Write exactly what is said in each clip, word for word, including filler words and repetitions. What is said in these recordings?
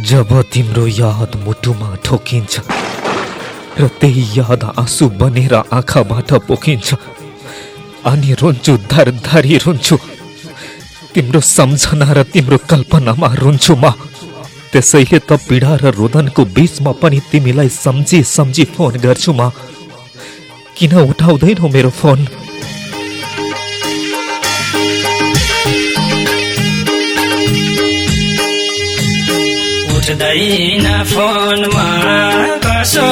जब तिम्रो याद मुटुमा ठोकिन्छ र त्यही याद आँसु बनेर आँखाबाट पोखिन्छ, अनि रुन्छु धरधरी रुन्छु, तिम्रो सम्झना र तिम्रो कल्पनामा रुन्छु म। त्यसैले त पीडा र रोदनको बीचमा पनि तिमीलाई सम्झी सम्झी फोन गर्छु म। किन उठाउँदैनौ मेरो फोन? उठ्दैन फोनमा कसो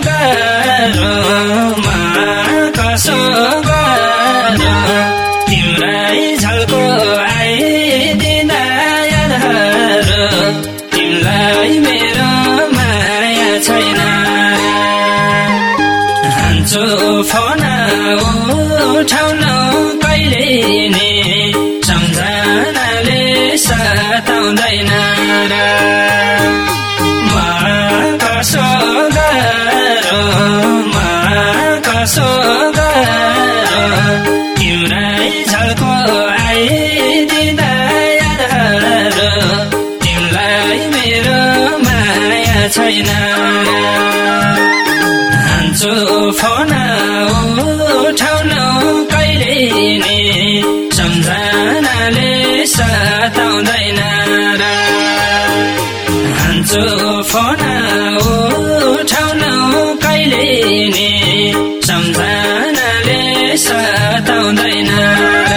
गरौँ म, कसो गरौँ तिम्रै झल्को आइदिँदा यादहरू, तिमीलाई मेरो माया छैन। हान्छु फोन उठाउन कहिले नि, सम्झनाले सताउँदैन र म कसो गरौँ म, कसो गरौँ तिम्रै झल्को आइदिँदा यादहरू, तिमीलाई मेरो माया छैन। हान्छु फोन उठाउन कहिले नि, सम्झनाले सताउँदैन र हान्छु फोन उठाउन कहिले नि, सम्झनाले सताउँदैन र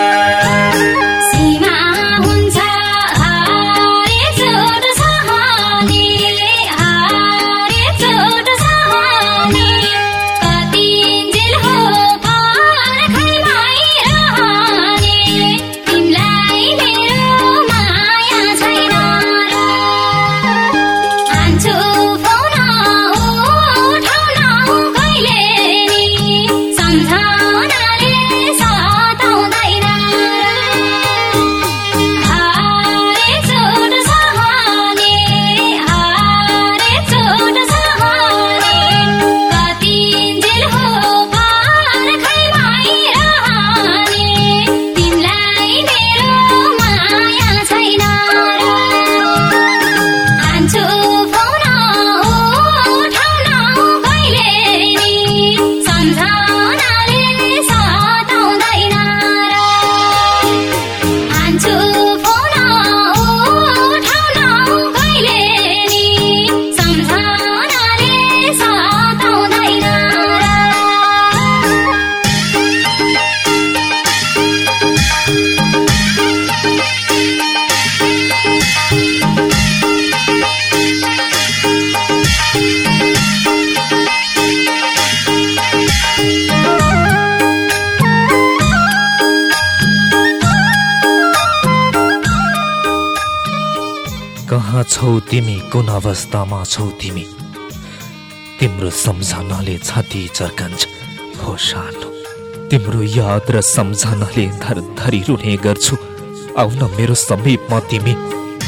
कहाँ छौ तिमी, कुन अवस्थामा छौ तिमी? तिम्रो सम्झनाले छाती चर्कन्छ हो सानो, तिम्रो याद र सम्झनाले धरधरी रुने गर्छु। आउन मेरो समीपमा तिमी।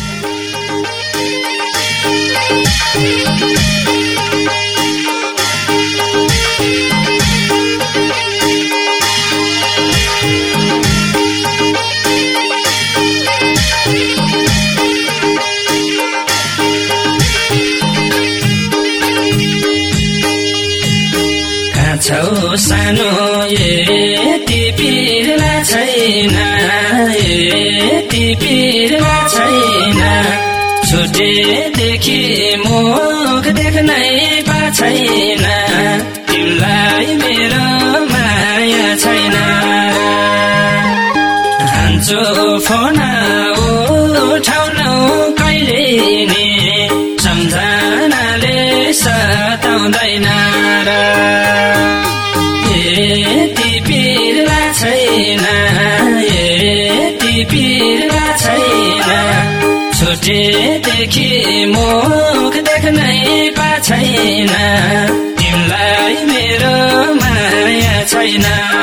छौ सानो यति पिर्ला छैन, यति पिर्ला छैन, छुटेदेखि मुख देख्नै पा छैन, तिमीलाई मेरो माया छैन। हान्छु फोन उठाउन कहिले नि, सम्झनाले सताउँदैन र यति पिर्ला छैन, यति पिर्ला छैन, छुटेदेखि मुख देख्नै पा छैन, तिमीलाई मेरो माया छैन।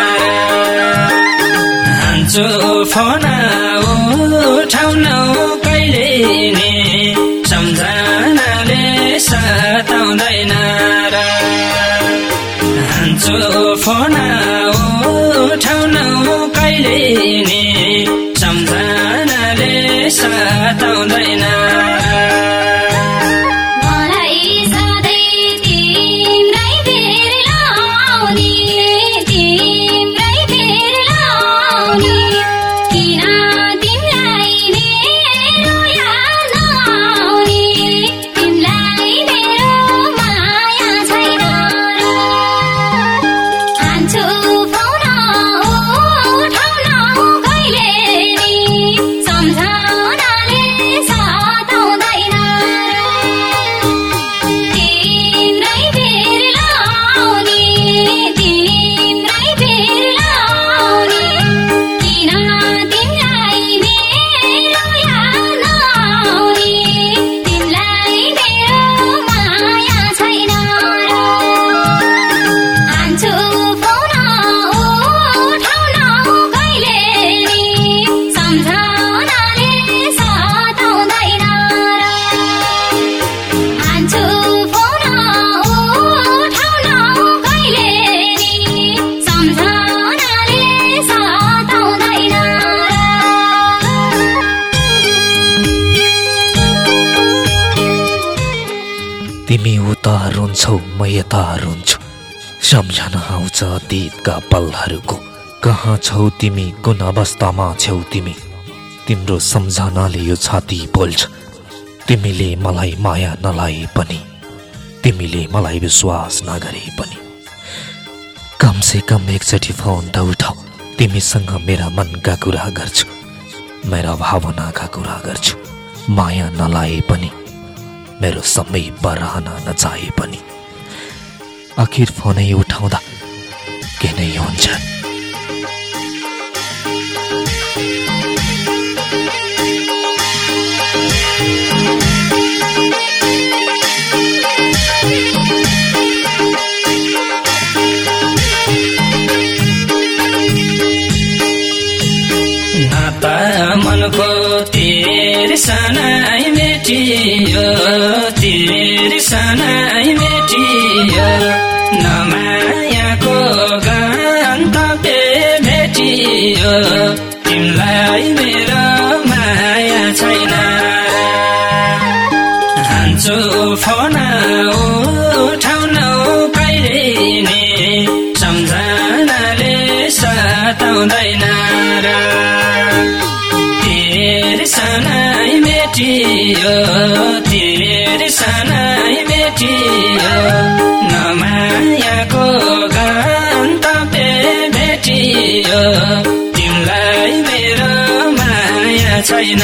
हान्छु फोन उठाउन कहिले नि, सम्झनाले सताउँदैन र हान्छु फोन उठाउन कहिले नि, सम्झनाले सताउँदैन। तिमी उता रुन्छौ म यता रुन्छु सम्झना आउँछ अतीतका पलहरूको कहाँ छौ तिमी कुन अवस्थामा छौ तिमी तिम्रो सम्झनाले यो छाती बोल्छ तिमीले मलाई माया नलाए पनि तिमीले मलाई विश्वास नगरे पनि कम से कम एकचोटि फोन त उठाऊ तिमीसँग मेरा मनका कुरा गर्छु मेरा भावनाका कुरा गर्छु माया नलाए पनि मेरो समय रहन नचाहे पनि आखिर फोनै उठाउँदा के नै हुन्छ मनको तिर्सनाइ मेटियो तिर्सनाइ मेटियो नमायाको गन्तव्य भेटियो तिमीलाई मेरो माया छैन हान्छु फोन उठाउनौ कहिले नि सम्झनाले सताउँदैन र तिर्सनाइ मेटियो तिर्सनाइ मेटियो नमायाको गन्तव्य भेटियो तिमीलाई मेरो माया छैन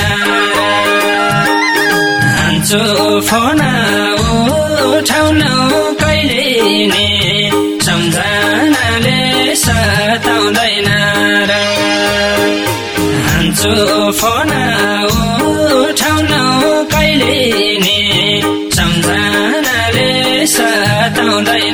हान्छु फोन उठाउनौ कहिले नि सम्झनाले सताउँदैन र हान्छु फोन उठाउनौ कहिले नि सम्झनाले सताउँदैन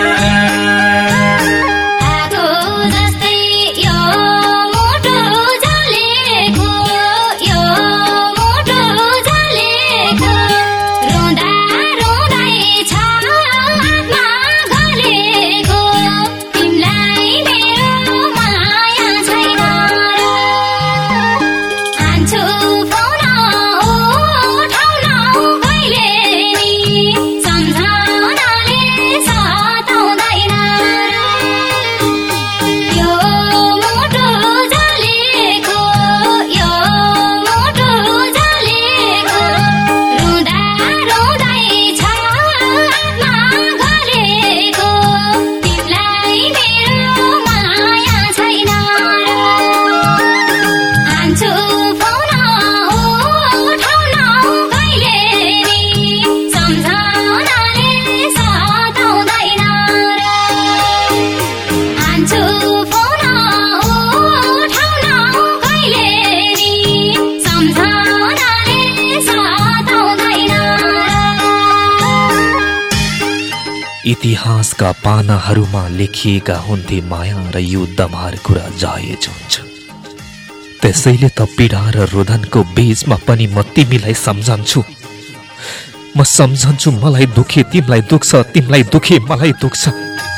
इतिहासका पानाहरूमा लेखिएका हुन्थे माया र युद्धमार कुरा जायज हुन्छ त्यसैले त पीडा र रोदनको बीचमा पनि म तिमीलाई सम्झन्छु म सम्झन्छु मलाई दुखे तिमीलाई दुख्छ तिमीलाई दुखे मलाई दुख्छ